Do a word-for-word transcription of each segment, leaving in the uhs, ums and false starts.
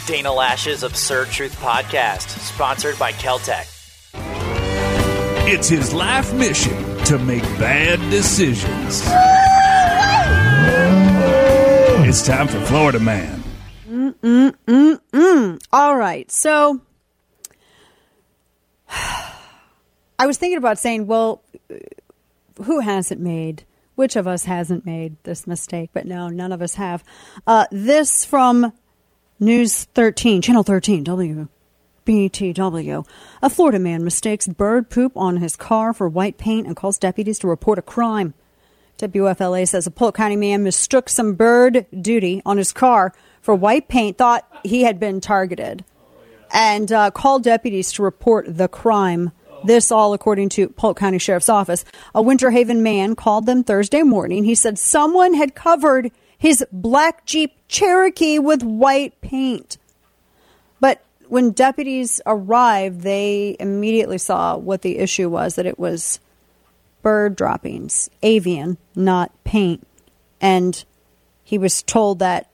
Dana Lash's Absurd Truth Podcast, sponsored by Keltec. It's his life mission to make bad decisions. It's time for Florida Man. Mm-mm-mm-mm. All right, so I was thinking about saying, well, who hasn't made, which of us hasn't made this mistake? But no, none of us have. Uh, this from News thirteen, Channel thirteen, W B T W. A Florida man mistakes bird poop on his car for white paint and calls deputies to report a crime. W F L A says a Polk County man mistook some bird duty on his car for white paint, thought he had been targeted, and uh, called deputies to report the crime. This all according to Polk County Sheriff's Office. A Winter Haven man called them Thursday morning. He said someone had covered his black Jeep Cherokee with white paint. But when deputies arrived, they immediately saw what the issue was, that it was bird droppings, avian, not paint. And he was told that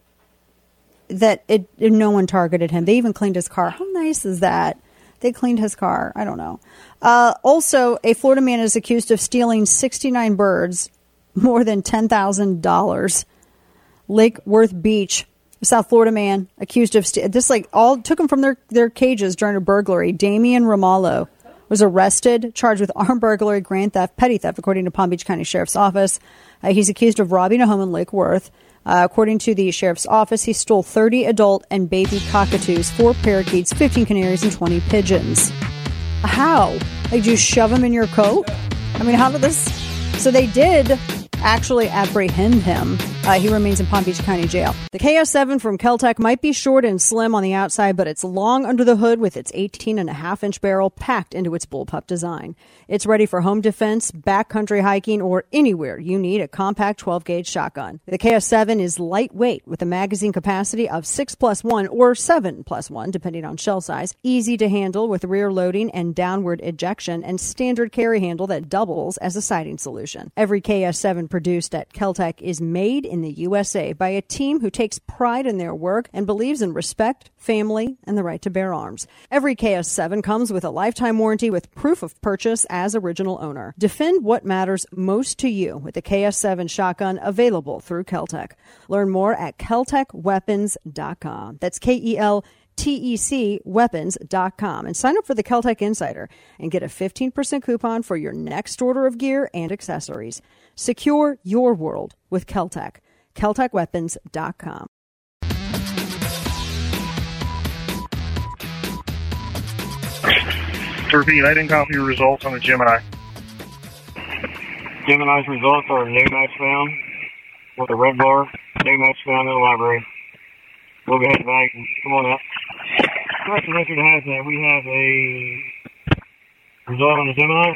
that it, no one targeted him. They even cleaned his car. How nice is that? They cleaned his car. I don't know. Uh, also, a Florida man is accused of stealing sixty-nine birds, more than ten thousand dollars. Lake Worth Beach, South Florida man accused of st- this like all took them from their, their cages during a burglary. Damian Ramallo was arrested, charged with armed burglary, grand theft, petty theft, according to Palm Beach County Sheriff's Office. Uh, he's accused of robbing a home in Lake Worth. Uh, according to the Sheriff's Office, he stole thirty adult and baby cockatoos, four parakeets, fifteen canaries, and twenty pigeons. How? Like, do you shove them in your coat? I mean, how did this... So they did actually apprehend him. Uh, he remains in Palm Beach County Jail. The K S seven from Keltec might be short and slim on the outside, but it's long under the hood with its eighteen and a half inch barrel packed into its bullpup design. It's ready for home defense, backcountry hiking, or anywhere you need a compact twelve gauge shotgun. The K S seven is lightweight with a magazine capacity of six plus one or seven plus one, depending on shell size. Easy to handle with rear loading and downward ejection, and standard carry handle that doubles as a sighting solution. Every K S seven produced at Keltec is made in the U S A by a team who takes pride in their work and believes in respect, family, and the right to bear arms. Every K S seven comes with a lifetime warranty with proof of purchase as original owner. Defend what matters most to you with the K S seven shotgun available through Keltec. Learn more at keltec weapons dot com. That's K E L T E C weapons dot com, and sign up for the Keltec Insider and get a fifteen percent coupon for your next order of gear and accessories. Secure your world with Keltec. keltec weapons dot com. To repeat, I didn't copy your results on the Gemini. Gemini's results are no match found with a red bar, no match found in the library. We'll go ahead and back. Come on up. First record has that we have a result on the Gemini.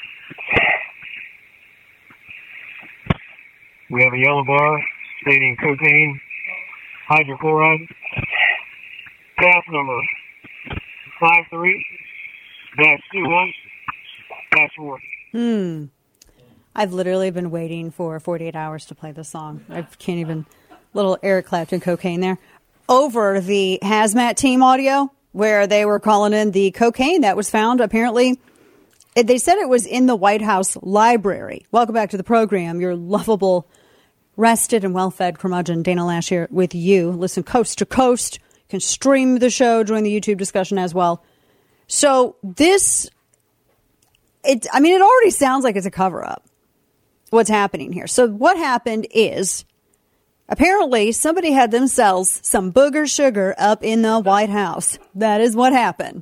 We have a yellow bar stating cocaine, hydrochloride, gas number five three dash two one dash four. Hmm. I've literally been waiting for forty-eight hours to play this song. I can't even... Little Eric Clapton cocaine there. Over the hazmat team audio, where they were calling in the cocaine that was found, apparently... They said it was in the White House library. Welcome back to the program. Your lovable, rested and well-fed curmudgeon, Dana Lash here with you. Listen coast to coast. You can stream the show, join the YouTube discussion as well. So this, it, I mean, it already sounds like it's a cover-up, what's happening here. So what happened is, apparently somebody had themselves some booger sugar up in the White House. That is what happened.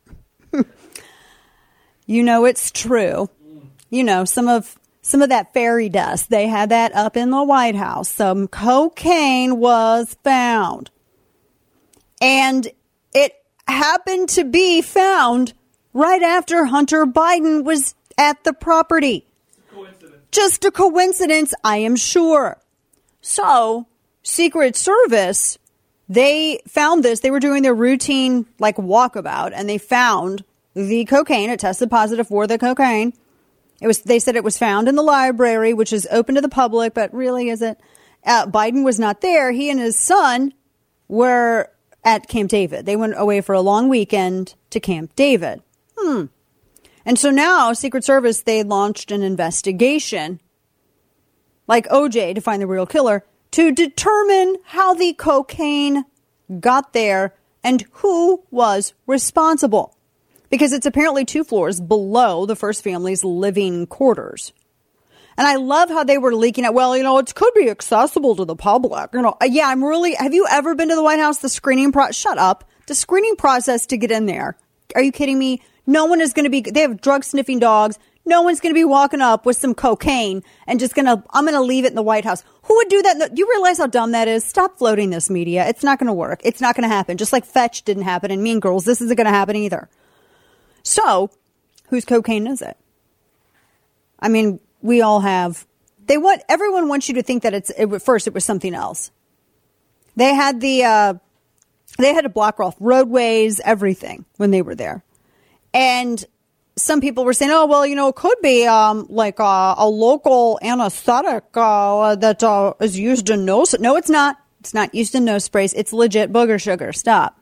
You know it's true. You know, some of some of that fairy dust, they had that up in the White House. Some cocaine was found. And it happened to be found right after Hunter Biden was at the property. Coincidence. Just a coincidence, I am sure. So, Secret Service, they found this. They were doing their routine, like, walkabout, and they found the cocaine. It tested positive for the cocaine. It was. They said it was found in the library, which is open to the public, but really isn't. Uh, Biden was not there. He and his son were at Camp David. They went away for a long weekend to Camp David. Hmm. And so now, Secret Service, they launched an investigation, like O J, to find the real killer, to determine how the cocaine got there and who was responsible. Because it's apparently two floors below the first family's living quarters. And I love how they were leaking out, well, you know, it could be accessible to the public. You know, yeah, I'm really, have you ever been to the White House? The screening process, shut up. The screening process to get in there. Are you kidding me? No one is going to be, they have drug sniffing dogs. No one's going to be walking up with some cocaine and just going to, I'm going to leave it in the White House. Who would do that? Do you realize how dumb that is? Stop floating this, media. It's not going to work. It's not going to happen. Just like Fetch didn't happen in Mean Girls, this isn't going to happen either. So, whose cocaine is it? I mean, we all have, they want, everyone wants you to think that it's, it, first it was something else. They had the, uh, they had to block off roadways, everything when they were there. And some people were saying, oh, well, you know, it could be um, like a, a local anesthetic uh, that uh, is used in nose. No, it's not. It's not used in nose sprays. It's legit booger sugar. Stop.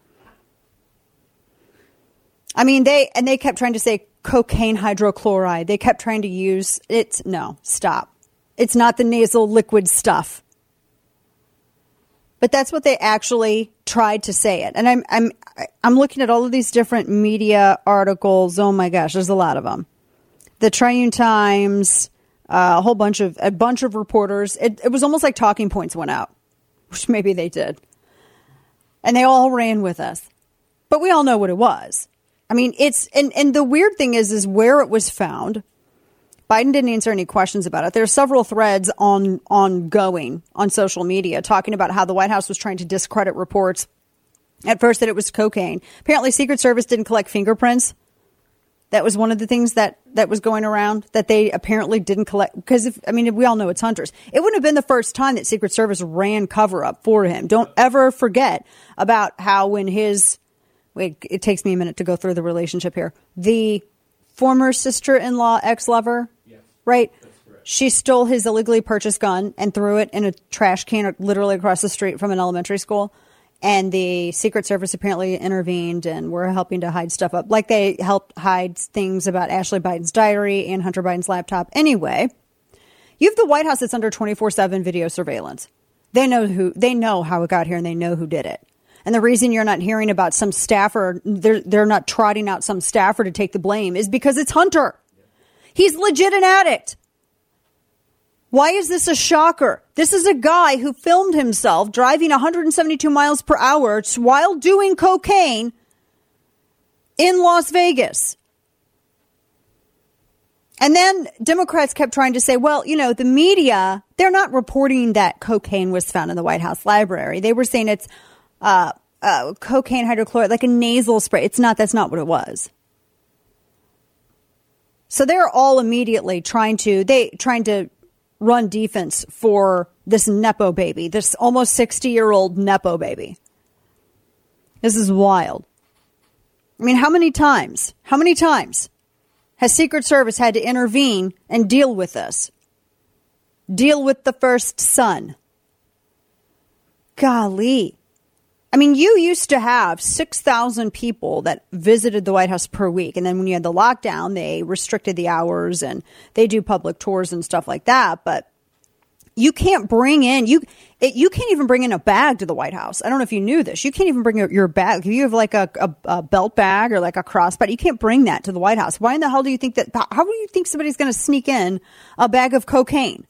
I mean, they, and they kept trying to say cocaine hydrochloride. They kept trying to use it. No, stop. It's not the nasal liquid stuff. But that's what they actually tried to say it. And I'm I'm I'm looking at all of these different media articles. Oh my gosh, there's a lot of them. The Tribune Times, uh, a whole bunch of a bunch of reporters. It, it was almost like talking points went out, which maybe they did. And they all ran with us. But we all know what it was. I mean, it's and, and the weird thing is is where it was found. Biden didn't answer any questions about it. There are several threads on ongoing on social media talking about how the White House was trying to discredit reports at first that it was cocaine. Apparently, Secret Service didn't collect fingerprints. That was one of the things that, that was going around, that they apparently didn't collect. Because, if I mean, we all know it's Hunter's. It wouldn't have been the first time that Secret Service ran cover-up for him. Don't ever forget about how when his, wait, it takes me a minute to go through the relationship here. The former sister-in-law ex-lover, yes, right? She stole his illegally purchased gun and threw it in a trash can literally across the street from an elementary school. And the Secret Service apparently intervened and were helping to hide stuff up. Like they helped hide things about Ashley Biden's diary and Hunter Biden's laptop. Anyway, you have the White House that's under twenty-four seven video surveillance. They know who, they know how it got here and they know who did it. And the reason you're not hearing about some staffer, they're, they're not trotting out some staffer to take the blame is because it's Hunter. He's legit an addict. Why is this a shocker? This is a guy who filmed himself driving one hundred seventy-two miles per hour while doing cocaine in Las Vegas. And then Democrats kept trying to say, well, you know, the media, they're not reporting that cocaine was found in the White House library. They were saying it's Uh, uh, cocaine hydrochloride, like a nasal spray. It's not, that's not what it was. So they're all immediately trying to, they trying to run defense for this Nepo baby, this almost sixty year old Nepo baby. This is wild. I mean, how many times, how many times has Secret Service had to intervene and deal with this? Deal with the first son. Golly. I mean, you used to have six thousand people that visited the White House per week. And then when you had the lockdown, they restricted the hours and they do public tours and stuff like that. But you can't bring in, you it, you can't even bring in a bag to the White House. I don't know if you knew this. You can't even bring your bag. If you have like a, a, a belt bag or like a crossbody, you can't bring that to the White House. Why in the hell do you think that, how do you think somebody's going to sneak in a bag of cocaine?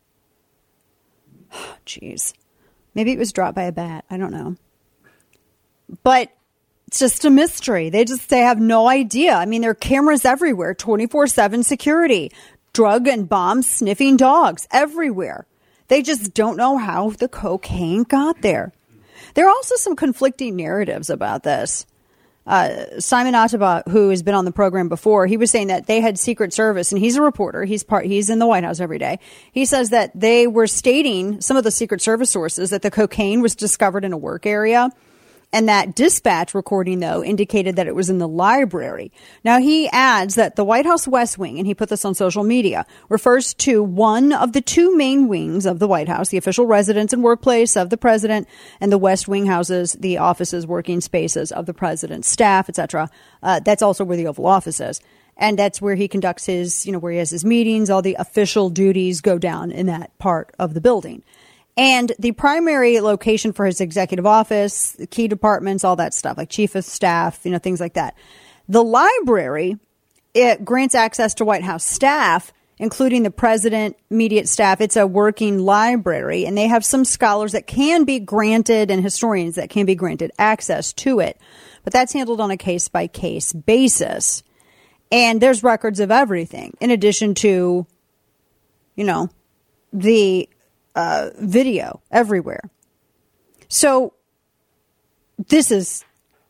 Jeez. Maybe it was dropped by a bat. I don't know. But it's just a mystery. They just, they have no idea. I mean, there are cameras everywhere, twenty-four seven security, drug and bomb sniffing dogs everywhere. They just don't know how the cocaine got there. There are also some conflicting narratives about this. Uh, Simon Ataba, who has been on the program before, he was saying that they had Secret Service, and he's a reporter. He's part, he's in the White House every day. He says that they were stating, some of the Secret Service sources, that the cocaine was discovered in a work area. And that dispatch recording, though, indicated that it was in the library. Now, he adds that the White House West Wing, and he put this on social media, refers to one of the two main wings of the White House, the official residence and workplace of the president, and the West Wing houses the offices, working spaces of the president's staff, et cetera. Uh, that's also where the Oval Office is. And that's where he conducts his, you know, where he has his meetings. All the official duties go down in that part of the building. And the primary location for his executive office, the key departments, all that stuff, like chief of staff, you know, things like that. The library, it grants access to White House staff, including the president, immediate staff. It's a working library, and they have some scholars that can be granted and historians that can be granted access to it. But that's handled on a case-by-case basis. And there's records of everything, in addition to, you know, the Uh, video everywhere. So this is,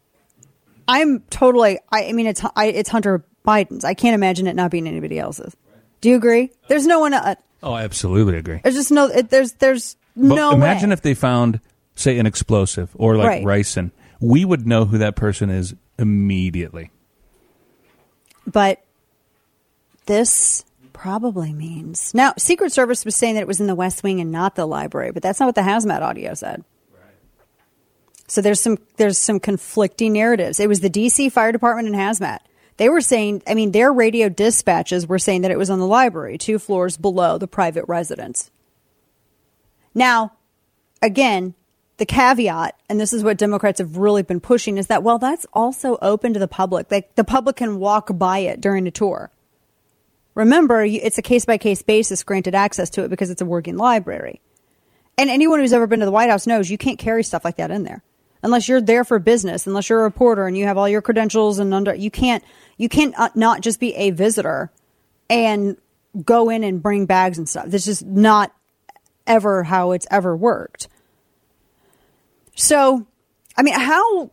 I'm totally, I, I mean, it's I, it's Hunter Biden's. I can't imagine it not being anybody else's. Do you agree? There's no one. Uh, oh, I absolutely agree. There's just no, it, there's, there's but no imagine way. if they found, say, an explosive or like Right. ricin. We would know who that person is immediately. But this probably means. Now, Secret Service was saying that it was in the West Wing and not the library, but that's not what the hazmat audio said. Right. So there's some there's some conflicting narratives. It was the D C Fire Department and hazmat. They were saying, I mean, their radio dispatches were saying that it was on the library, two floors below the private residence. Now, again, the caveat, and this is what Democrats have really been pushing, is that, well, that's also open to the public. Like, the public can walk by it during a tour. Remember, it's a case-by-case basis granted access to it because it's a working library. And anyone who's ever been to the White House knows you can't carry stuff like that in there. Unless you're there for business, unless you're a reporter and you have all your credentials and under, you can't, you can't not just be a visitor and go in and bring bags and stuff. This is not ever how it's ever worked. So, I mean, how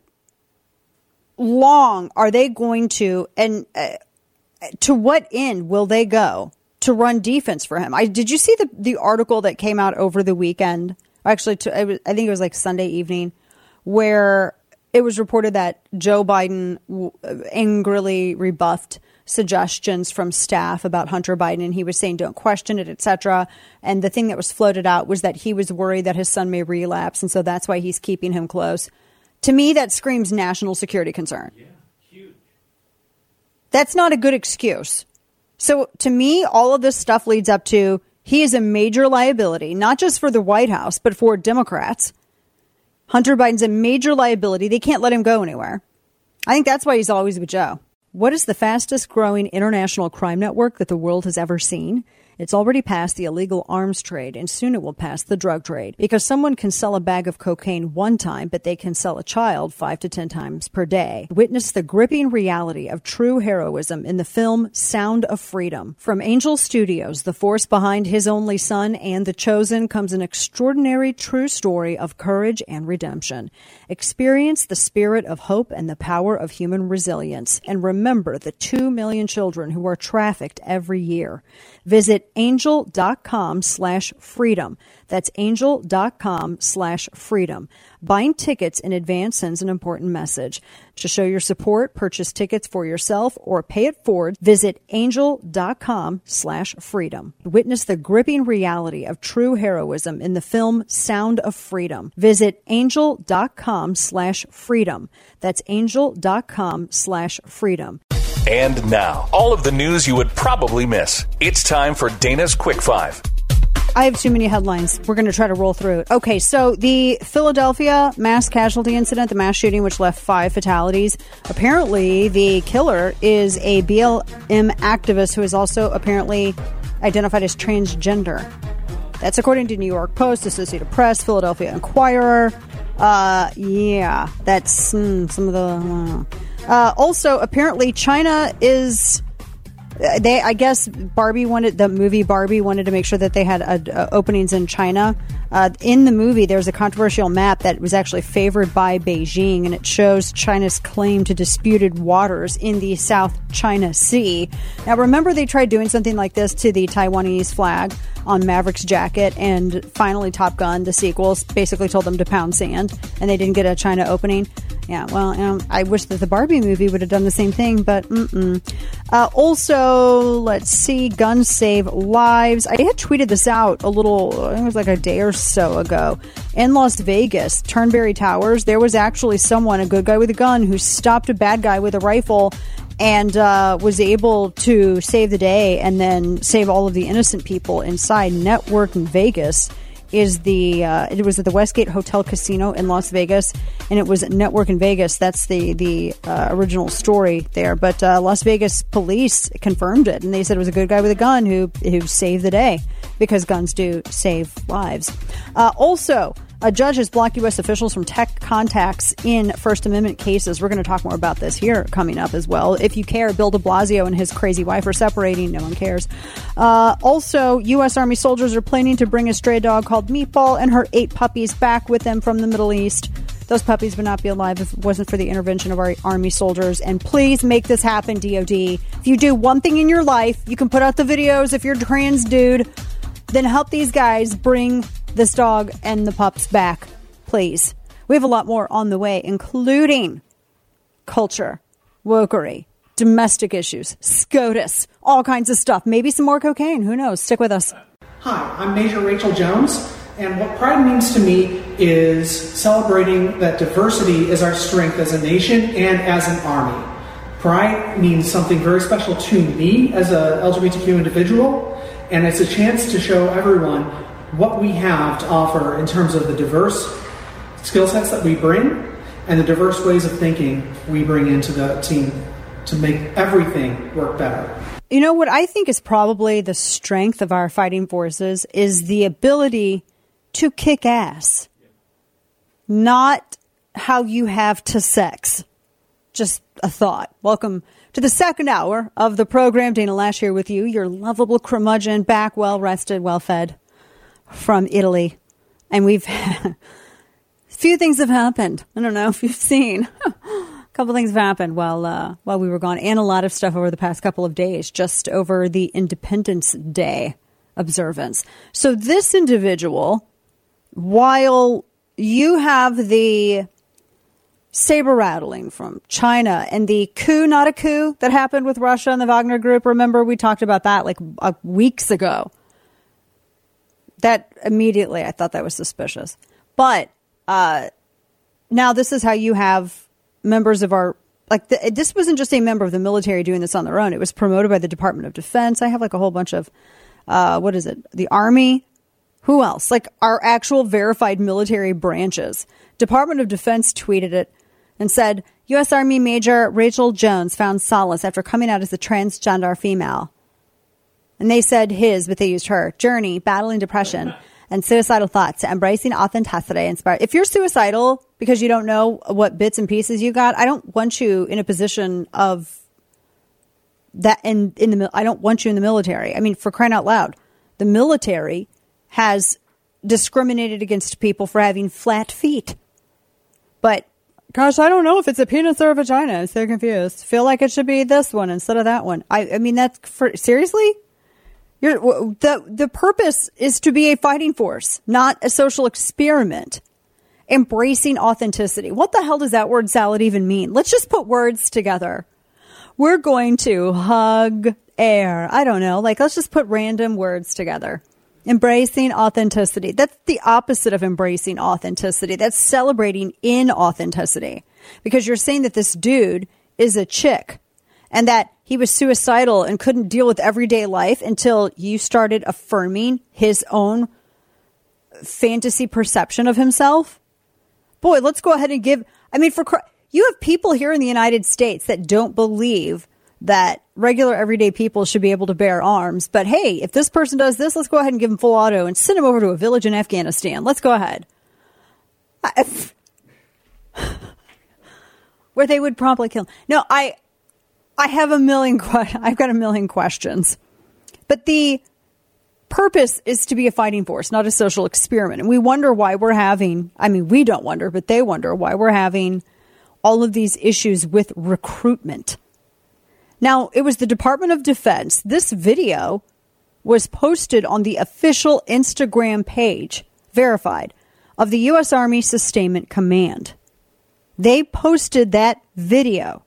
long are they going to, and uh, to what end will they go to run defense for him? I did you see the the article that came out over the weekend? Actually, to, I, was, I think it was like Sunday evening, where it was reported that Joe Biden w- angrily rebuffed suggestions from staff about Hunter Biden, and he was saying don't question it, et cetera. And the thing that was floated out was that he was worried that his son may relapse, and so that's why he's keeping him close. To me, that screams national security concern. Yeah. That's not a good excuse. So to me, all of this stuff leads up to he is a major liability, not just for the White House, but for Democrats. Hunter Biden's a major liability. They can't let him go anywhere. I think that's why he's always with Joe. What is the fastest growing international crime network that the world has ever seen? It's already passed the illegal arms trade, and soon it will pass the drug trade. Because someone can sell a bag of cocaine one time, but they can sell a child five to ten times per day. Witness the gripping reality of true heroism in the film Sound of Freedom. From Angel Studios, the force behind His Only Son and The Chosen, comes an extraordinary true story of courage and redemption. Experience the spirit of hope and the power of human resilience. And remember the two million children who are trafficked every year. Visit angel.com slash freedom. That's angel.com slash freedom. Buying tickets in advance sends an important message. To show your support, purchase tickets for yourself or pay it forward. Visit angel.com slash freedom. Witness the gripping reality of true heroism in the film Sound of Freedom. Visit angel.com slash freedom. That's angel.com slash freedom. And now, all of the news you would probably miss. It's time for Dana's Quick Five. I have too many headlines. We're going to try to roll through it. Okay, so the Philadelphia mass casualty incident, the mass shooting which left five fatalities. Apparently, the killer is a B L M activist who is also apparently identified as transgender. That's according to New York Post, Associated Press, Philadelphia Inquirer. Uh, yeah, that's mm, some of the... Uh, Uh, also, apparently, China is They, I guess, Barbie wanted the movie. Barbie wanted to make sure that they had uh, uh, openings in China. Uh, in the movie, there's a controversial map that was actually favored by Beijing, and it shows China's claim to disputed waters in the South China Sea. Now, remember, they tried doing something like this to the Taiwanese flag on Maverick's jacket, and finally, Top Gun, the sequels, basically told them to pound sand, and they didn't get a China opening. Yeah, well, um, I wish that the Barbie movie would have done the same thing, but mm-mm. Uh, also, let's see, guns save lives. I had tweeted this out a little, I think it was like a day or so ago. In Las Vegas, Turnberry Towers, there was actually someone, a good guy with a gun, who stopped a bad guy with a rifle and uh, was able to save the day and then save all of the innocent people inside. Network in Vegas is the uh, it was at the Westgate Hotel Casino in Las Vegas, and it was Network in Vegas. That's the the uh, original story there. But uh, Las Vegas police confirmed it, and they said it was a good guy with a gun who who saved the day, because guns do save lives. Uh, also, a judge has blocked U S officials from tech contacts in First Amendment cases. We're going to talk more about this here coming up as well. If you care, Bill de Blasio and his crazy wife are separating. No one cares. Uh, also, U S Army soldiers are planning to bring a stray dog called Meatball and her eight puppies back with them from the Middle East. Those puppies would not be alive if it wasn't for the intervention of our Army soldiers. And please make this happen, D O D. If you do one thing in your life, you can put out the videos if you're a trans dude, then help these guys bring this dog and the pups back, please. We have a lot more on the way, including culture, wokery, domestic issues, SCOTUS, all kinds of stuff. Maybe some more cocaine. Who knows? Stick with us. Hi, I'm Major Rachel Jones, and what pride means to me is celebrating that diversity is our strength as a nation and as an army. Pride means something very special to me as a L G B T Q individual, and it's a chance to show everyone what we have to offer in terms of the diverse skill sets that we bring and the diverse ways of thinking we bring into the team to make everything work better. You know, what I think is probably the strength of our fighting forces is the ability to kick ass, not how you have to sex. Just a thought. Welcome to the second hour of the program. Dana Lash here with you, your lovable curmudgeon, back well rested, well fed from Italy. And we've a few things have happened. I don't know if you've seen. A couple things have happened while uh, while we were gone, and a lot of stuff over the past couple of days, just over the Independence Day observance. So this individual, while you have the saber rattling from China and the coup, not a coup, that happened with Russia and the Wagner Group. Remember, we talked about that like uh, weeks ago. That immediately, I thought that was suspicious. But uh, now this is how you have members of our, like, the, this wasn't just a member of the military doing this on their own. It was promoted by the Department of Defense. I have like a whole bunch of, uh, what is it? The Army. Who else? Like our actual verified military branches. Department of Defense tweeted it and said, U S Army Major Rachel Jones found solace after coming out as a transgender female. And they said his, but they used her, journey, battling depression and suicidal thoughts, embracing authenticity. Inspired. If you're suicidal because you don't know what bits and pieces you got, I don't want you in a position of that. In, in the, I don't want you in the military. I mean, for crying out loud, the military has discriminated against people for having flat feet. But gosh, I don't know if it's a penis or a vagina. I'm so confused. Feel like it should be this one instead of that one. I, I mean, that's for, seriously? You're, the the purpose is to be a fighting force, not a social experiment. Embracing authenticity. What the hell does that word salad even mean? Let's just put words together. We're going to hug air. I don't know. Like, let's just put random words together. Embracing authenticity. That's the opposite of embracing authenticity. That's celebrating inauthenticity. Because you're saying that this dude is a chick and that he was suicidal and couldn't deal with everyday life until you started affirming his own fantasy perception of himself. Boy, let's go ahead and give, I mean, for you have people here in the United States that don't believe that regular everyday people should be able to bear arms. But hey, if this person does this, let's go ahead and give him full auto and send him over to a village in Afghanistan. Let's go ahead. I, where they would promptly kill him. No, I, I have a million, que- I've got a million questions. But the purpose is to be a fighting force, not a social experiment. And we wonder why we're having, I mean, we don't wonder, but they wonder why we're having all of these issues with recruitment. Now, it was the Department of Defense. This video was posted on the official Instagram page, verified, of the U S Army Sustainment Command. They posted that video.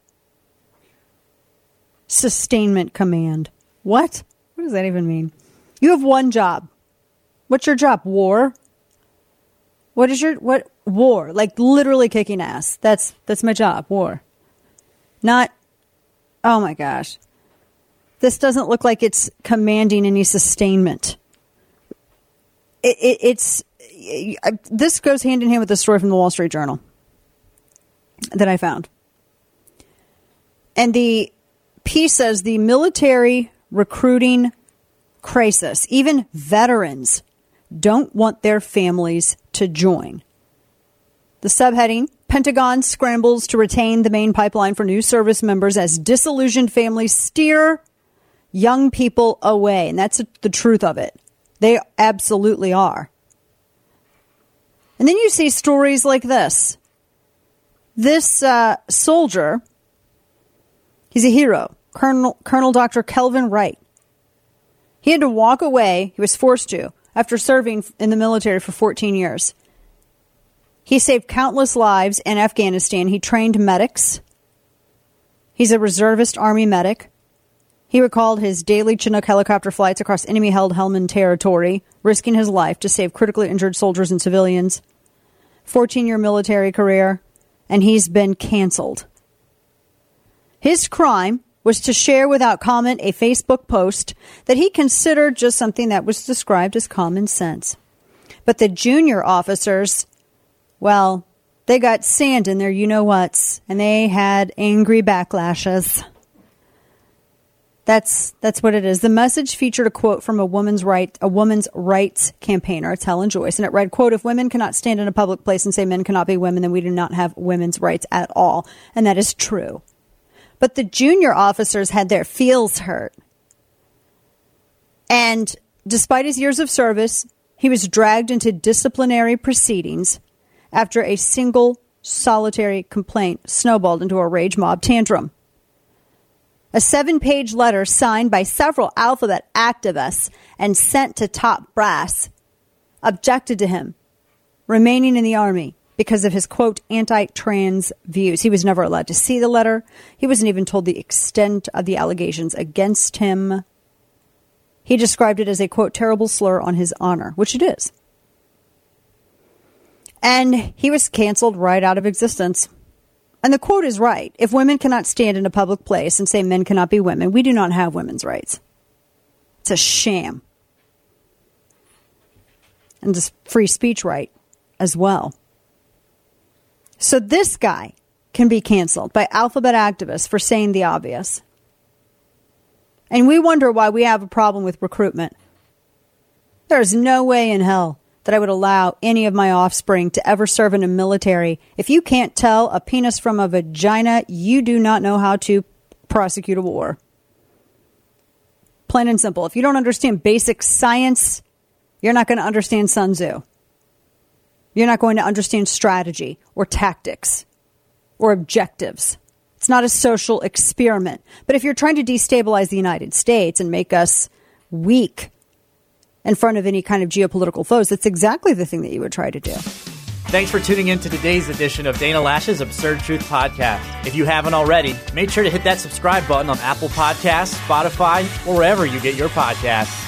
Sustainment Command. What? What does that even mean? You have one job. What's your job? War? What is your, what? War. Like literally kicking ass. That's, that's my job. War. Not, oh my gosh. This doesn't look like it's commanding any sustainment. It, it, it's, it, this goes hand in hand with the story from the Wall Street Journal that I found. And the piece says the military recruiting crisis, even veterans don't want their families to join. The subheading, Pentagon scrambles to retain the main pipeline for new service members as disillusioned families steer young people away. And that's the truth of it. They absolutely are. And then you see stories like this. This uh, soldier, he's a hero, Colonel, Colonel Doctor Kelvin Wright. He had to walk away, he was forced to, after serving in the military for fourteen years. He saved countless lives in Afghanistan. He trained medics. He's a reservist Army medic. He recalled his daily Chinook helicopter flights across enemy-held Helmand territory, risking his life to save critically injured soldiers and civilians. fourteen-year military career, and he's been canceled. His crime was to share without comment a Facebook post that he considered just something that was described as common sense. But the junior officers, well, they got sand in their you-know-whats, and they had angry backlashes. That's that's what it is. The message featured a quote from a woman's right, a woman's rights campaigner. It's Helen Joyce, and it read, quote, "If women cannot stand in a public place and say men cannot be women, then we do not have women's rights at all." And that is true. But the junior officers had their feels hurt. And despite his years of service, he was dragged into disciplinary proceedings after a single solitary complaint snowballed into a rage mob tantrum. A seven-page letter signed by several Alphabet activists and sent to top brass objected to him remaining in the Army because of his, quote, anti-trans views. He was never allowed to see the letter. He wasn't even told the extent of the allegations against him. He described it as a, quote, terrible slur on his honor, which it is. And he was canceled right out of existence. And the quote is right. If women cannot stand in a public place and say men cannot be women, we do not have women's rights. It's a sham. And this free speech right as well. So this guy can be canceled by Alphabet activists for saying the obvious. And we wonder why we have a problem with recruitment. There's no way in hell that I would allow any of my offspring to ever serve in a military. If you can't tell a penis from a vagina, you do not know how to prosecute a war. Plain and simple. If you don't understand basic science, you're not going to understand Sun Tzu. You're not going to understand strategy or tactics or objectives. It's not a social experiment. But if you're trying to destabilize the United States and make us weak in front of any kind of geopolitical foes, that's exactly the thing that you would try to do. Thanks for tuning in to today's edition of Dana Loesch's Absurd Truth Podcast. If you haven't already, make sure to hit that subscribe button on Apple Podcasts, Spotify, or wherever you get your podcasts.